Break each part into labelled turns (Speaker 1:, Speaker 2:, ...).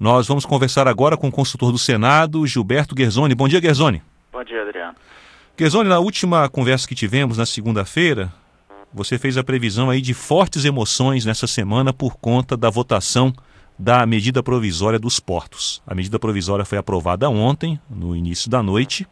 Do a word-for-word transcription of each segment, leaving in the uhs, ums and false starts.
Speaker 1: Nós vamos conversar agora com o consultor do Senado, Gilberto Guerzoni. Bom dia, Guerzoni.
Speaker 2: Bom dia, Adriano.
Speaker 1: Guerzoni, na última conversa que tivemos, na segunda-feira, você fez a previsão aí de fortes emoções nessa semana por conta da votação da medida provisória dos portos. A medida provisória foi aprovada ontem, no início da noite,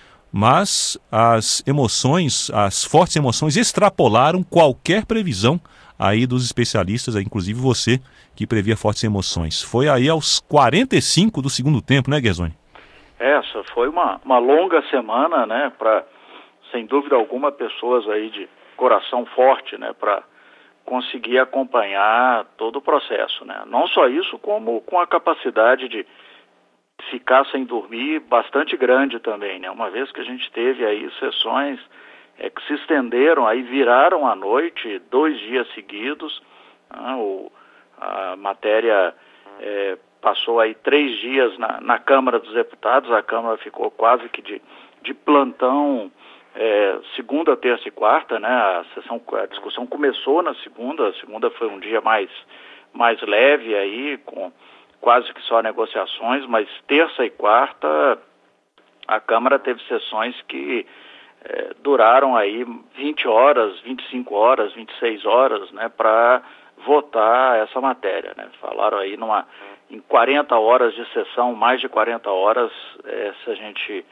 Speaker 1: mas as emoções, as fortes emoções extrapolaram qualquer previsão aí dos especialistas, inclusive você, que previa fortes emoções. Foi aí aos quarenta e cinco do segundo tempo, né, Guerzoni?
Speaker 2: Essa foi uma, uma longa semana, né, para, sem dúvida alguma, pessoas aí de coração forte, né, para conseguir acompanhar todo o processo, né. Não só isso, como com a capacidade de ficar sem dormir bastante grande também, né, uma vez que a gente teve aí sessões é, que se estenderam, aí viraram à noite, dois dias seguidos, né, o, a matéria é, passou aí três dias na, na Câmara dos Deputados, a Câmara ficou quase que de, de plantão é, segunda, terça e quarta, né? A sessão, a discussão começou na segunda, a segunda foi um dia mais, mais leve aí, com quase que só negociações, mas terça e quarta a Câmara teve sessões que é, duraram aí vinte horas, vinte e cinco horas, vinte e seis horas, né? Para votar essa matéria, né? Falaram aí numa, em quarenta horas de sessão, mais de quarenta horas, é, se a gente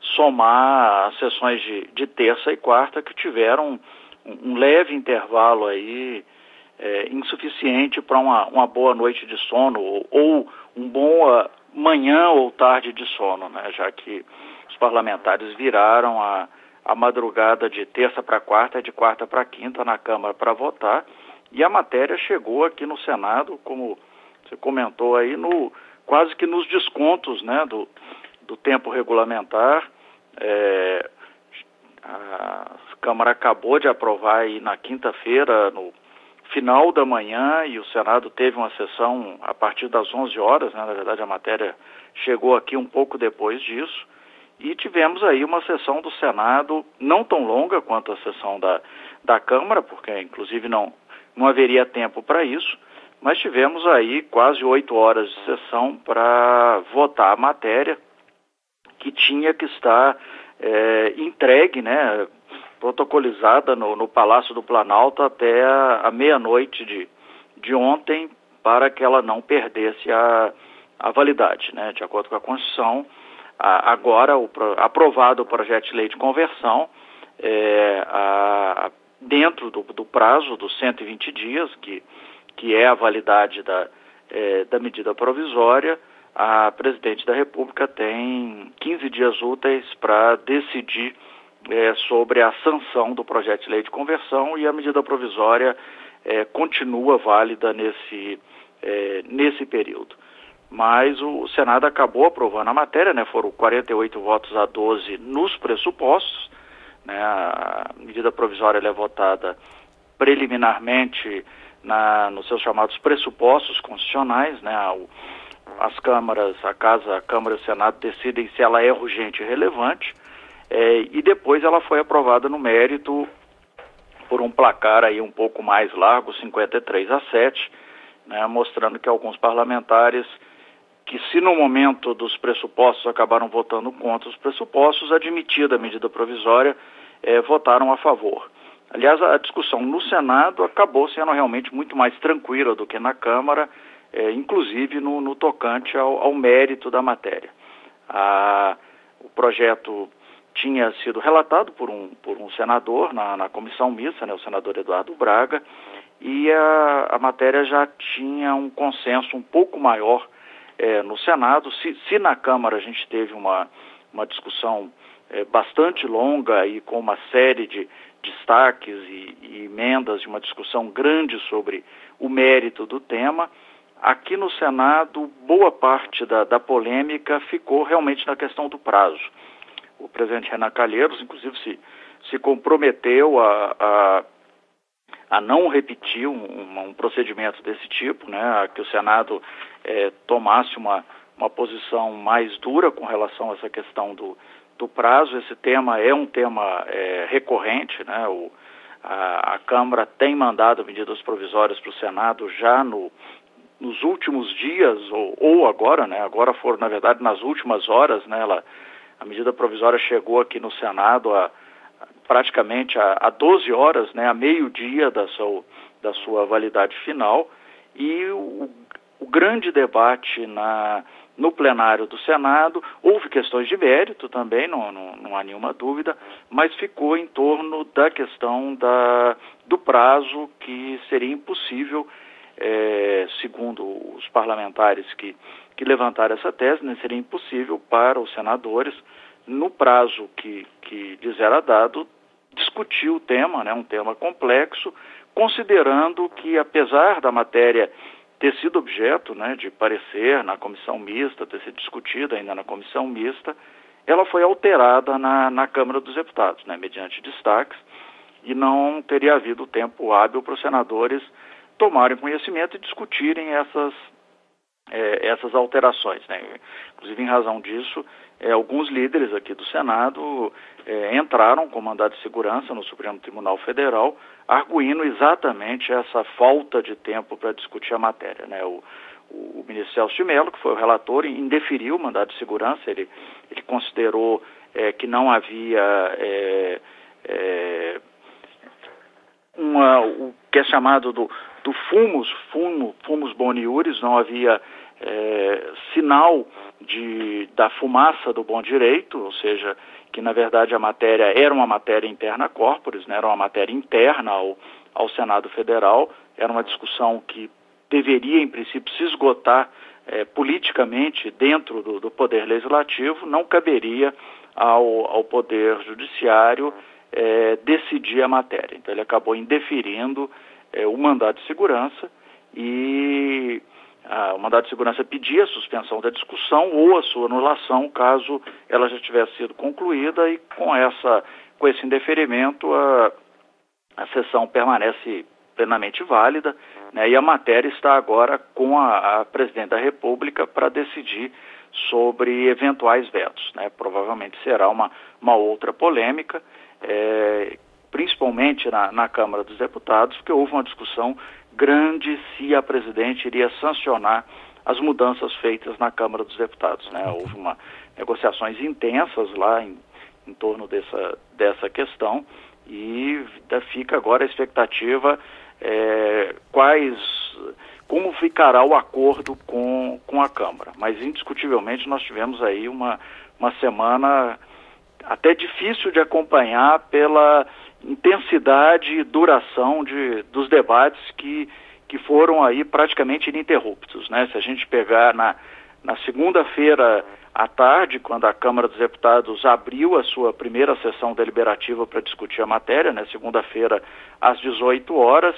Speaker 2: somar as sessões de, de terça e quarta, que tiveram um, um leve intervalo aí, é, insuficiente para uma, uma boa noite de sono, ou, ou um bom uh, manhã ou tarde de sono, né? Já que os parlamentares viraram a, a madrugada de terça para quarta, de quarta para quinta na Câmara para votar, e a matéria chegou aqui no Senado, como você comentou aí, no, quase que nos descontos, né, do, do tempo regulamentar. É, a Câmara acabou de aprovar aí na quinta-feira, no final da manhã, e o Senado teve uma sessão a partir das onze horas, né, na verdade a matéria chegou aqui um pouco depois disso, e tivemos aí uma sessão do Senado não tão longa quanto a sessão da, da Câmara, porque inclusive não Não haveria tempo para isso, mas tivemos aí quase oito horas de sessão para votar a matéria que tinha que estar é, entregue, né, protocolizada no, no Palácio do Planalto até a, a meia-noite de, de ontem, para que ela não perdesse a, a validade, né, de acordo com a Constituição. A, agora, o, aprovado o projeto de lei de conversão, é, a dentro do, do prazo dos cento e vinte dias, que, que é a validade da, é, da medida provisória, a presidente da República tem quinze dias úteis para decidir é, sobre a sanção do projeto de lei de conversão, e a medida provisória é, continua válida nesse, é, nesse período. Mas o Senado acabou aprovando a matéria, né, foram quarenta e oito votos a doze nos pressupostos. Né, a medida provisória ela é votada preliminarmente na, nos seus chamados pressupostos constitucionais, né, o, as câmaras, a Casa, a Câmara e o Senado decidem se ela é urgente e relevante, é, e depois ela foi aprovada no mérito por um placar aí um pouco mais largo, cinquenta e três a sete, né, mostrando que alguns parlamentares, que se no momento dos pressupostos acabaram votando contra os pressupostos, admitida a medida provisória, eh, votaram a favor. Aliás, a discussão no Senado acabou sendo realmente muito mais tranquila do que na Câmara, eh, inclusive no, no tocante ao, ao mérito da matéria. A, o projeto tinha sido relatado por um, por um senador na, na comissão mista, né, o senador Eduardo Braga, e a, a matéria já tinha um consenso um pouco maior É, no Senado. Se, se na Câmara a gente teve uma, uma discussão é, bastante longa e com uma série de destaques e, e emendas, de uma discussão grande sobre o mérito do tema, aqui no Senado boa parte da, da polêmica ficou realmente na questão do prazo. O presidente Renan Calheiros, inclusive, se, se comprometeu a, a, a não repetir um, um procedimento desse tipo, né, a que o Senado É, tomasse uma, uma posição mais dura com relação a essa questão do, do prazo. Esse tema é um tema é, recorrente, né? O, a, a Câmara tem mandado medidas provisórias para o Senado já no, nos últimos dias, ou, ou agora, né, agora foram, na verdade, nas últimas horas, né, ela, a medida provisória chegou aqui no Senado a, a, praticamente a, a doze horas, né, a meio-dia da sua, da sua validade final, e o, o grande debate na, no plenário do Senado, houve questões de mérito também, não, não, não há nenhuma dúvida, mas ficou em torno da questão da, do prazo que seria impossível, é, segundo os parlamentares que, que levantaram essa tese, né, seria impossível para os senadores, no prazo que, que lhes era dado, discutir o tema, né, um tema complexo, considerando que, apesar da matéria ter sido objeto, né, de parecer na comissão mista, ter sido discutida ainda na comissão mista, ela foi alterada na, na Câmara dos Deputados, né, mediante destaques, e não teria havido tempo hábil para os senadores tomarem conhecimento e discutirem essas, é, essas alterações, né. Inclusive, em razão disso, é, alguns líderes aqui do Senado é, entraram com mandado de segurança no Supremo Tribunal Federal, arguindo exatamente essa falta de tempo para discutir a matéria, né? O, o ministro Celso de Mello, que foi o relator, indeferiu o mandado de segurança, ele, ele considerou é, que não havia é, é, uma, o que é chamado do, do fumus, fumo, fumus boni iuris, não havia é, sinal de, da fumaça do bom direito, ou seja, que na verdade a matéria era uma matéria interna corporis, né, era uma matéria interna ao, ao Senado Federal, era uma discussão que deveria, em princípio, se esgotar é, politicamente dentro do, do Poder Legislativo, não caberia ao, ao Poder Judiciário é, decidir a matéria. Então ele acabou indeferindo é, o mandado de segurança e Ah, o mandado de segurança pedia a suspensão da discussão ou a sua anulação, caso ela já tivesse sido concluída, e com, essa, com esse indeferimento a, a sessão permanece plenamente válida, né, e a matéria está agora com a, a Presidente da República para decidir sobre eventuais vetos, né. Provavelmente será uma, uma outra polêmica, é, principalmente na, na Câmara dos Deputados, porque houve uma discussão grande se a Presidente iria sancionar as mudanças feitas na Câmara dos Deputados, né? Houve uma, negociações intensas lá em, em torno dessa, dessa questão, e fica agora a expectativa é, quais, como ficará o acordo com, com a Câmara. Mas indiscutivelmente nós tivemos aí uma, uma semana até difícil de acompanhar pela intensidade e duração de, dos debates que, que foram aí praticamente ininterruptos, né? Se a gente pegar na, na segunda-feira à tarde, quando a Câmara dos Deputados abriu a sua primeira sessão deliberativa para discutir a matéria, né? Segunda-feira às dezoito horas,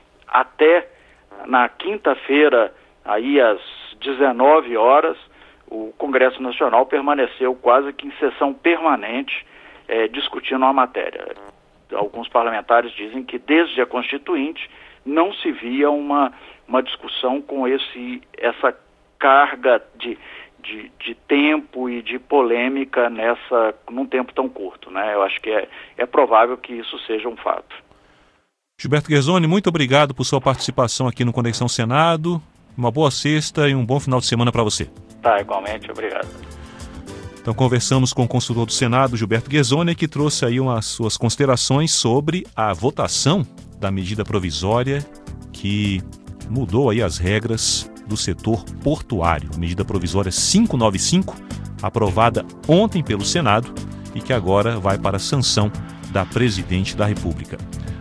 Speaker 2: até na quinta-feira aí às dezenove horas, o Congresso Nacional permaneceu quase que em sessão permanente eh, discutindo a matéria. Alguns parlamentares dizem que desde a Constituinte não se via uma, uma discussão com esse, essa carga de, de, de tempo e de polêmica nessa, num tempo tão curto, né? Eu acho que é, é provável que isso seja um fato.
Speaker 1: Gilberto Guerzoni, muito obrigado por sua participação aqui no Conexão Senado. Uma boa sexta e um bom final de semana para você.
Speaker 2: Tá, igualmente, obrigado.
Speaker 1: Então conversamos com o consultor do Senado, Gilberto Guerzoni, que trouxe aí umas suas considerações sobre a votação da medida provisória que mudou aí as regras do setor portuário. Medida provisória quinhentos e noventa e cinco, aprovada ontem pelo Senado e que agora vai para a sanção da Presidente da República.